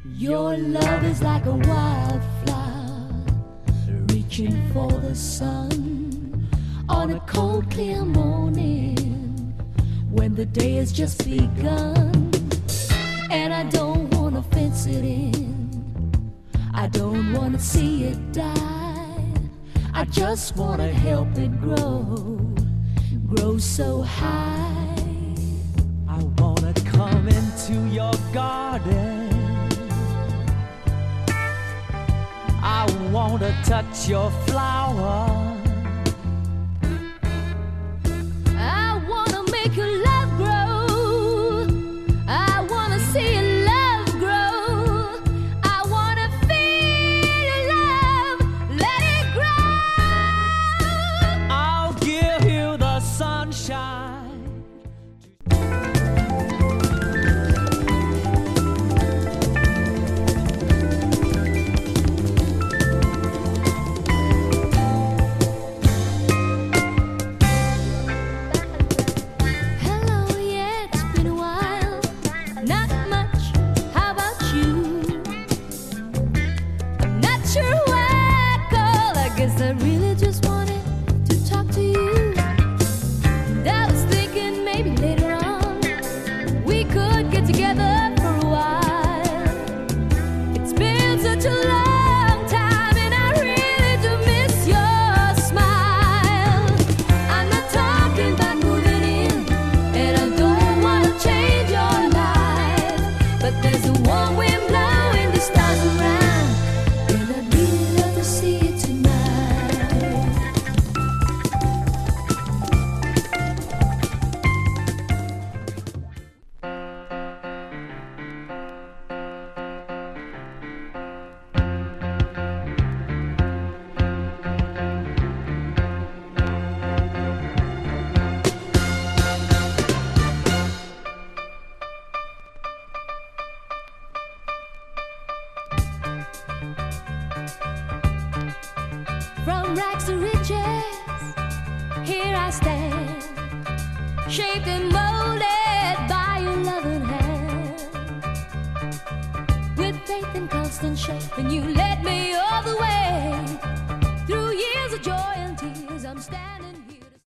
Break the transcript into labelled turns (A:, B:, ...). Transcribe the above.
A: Your love is like a wildflower reaching for the sun on a cold, clear morning when the day has just begun. And I don't wanna fence it in, I don't wanna see it die. I just wanna help it grow so high.
B: I wanna come into your garden, I wanna touch your flower,
A: I wanna make your love grow, I wanna see your love grow, I wanna feel your love, let it grow.
B: I'll give you the sunshine.
A: I really just wanted to talk to you. And I was thinking maybe later on we could get together for a while. It's been such a long time and I really do miss your smile. I'm not talking about moving in, and I don't want to change your life, but there's a warm wind blowing the stars around, and I'd really love to see you tonight. From rags to riches, here I stand, shaped and molded by your loving hand. With faith and constant shape, and you led me all the way. Through years of joy and tears, I'm standing.